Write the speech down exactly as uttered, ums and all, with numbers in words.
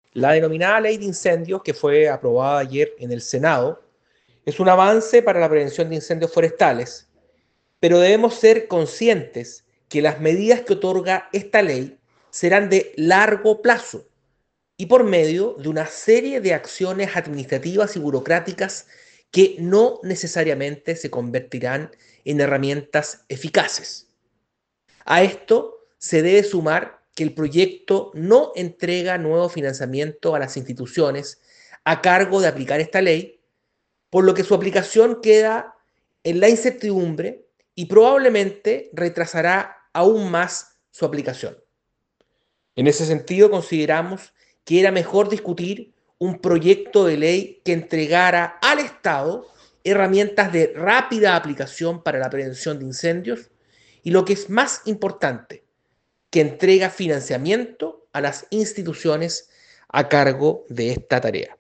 La denominada Ley de Incendios, que fue aprobada ayer en el Senado, es un avance para la prevención de incendios forestales, pero debemos ser conscientes que las medidas que otorga esta ley serán de largo plazo y por medio de una serie de acciones administrativas y burocráticas que no necesariamente se convertirán en herramientas eficaces. A esto se debe sumar que el proyecto no entrega nuevo financiamiento a las instituciones a cargo de aplicar esta ley, por lo que su aplicación queda en la incertidumbre y probablemente retrasará aún más su aplicación. En ese sentido, consideramos que era mejor discutir un proyecto de ley que entregara al Estado herramientas de rápida aplicación para la prevención de incendios y, lo que es más importante, que entrega financiamiento a las instituciones a cargo de esta tarea.